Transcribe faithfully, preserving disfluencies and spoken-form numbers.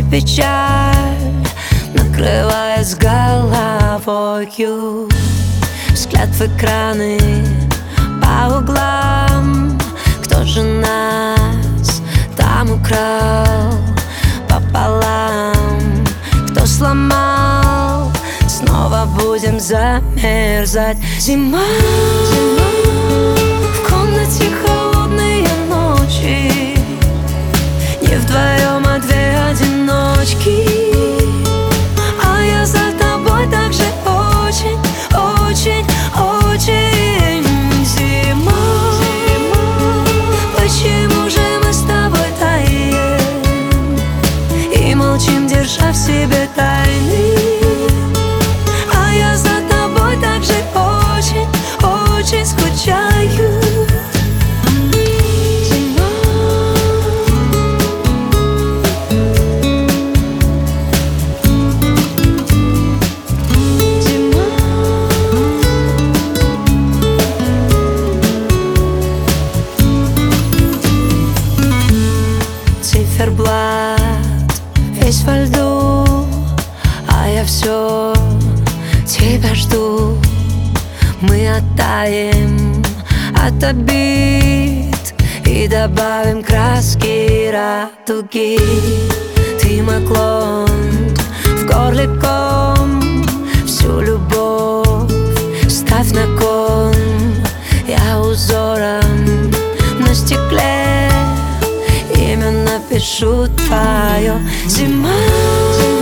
печаль накрывает с головою. Взгляд в экраны по углам. Кто же нас там украл пополам? Кто сломал? Снова будем замерзать. Зима, зима. В комнате холодные ночи. Не вдвоем, а две одиночки. А я за тобой так же очень, очень, очень. Зима, зима. Почему же мы с тобой таем и молчим, держа в себе тайны? А я за тобой так же очень, очень скучаю. Циферблат весь во льду, а я все тебя жду. Мы оттаем от обид и добавим краски радуги. Ты мой клон, в горле ком, всю любовь ставь на кон. Я узором на стекле имя напишу твое. Зима.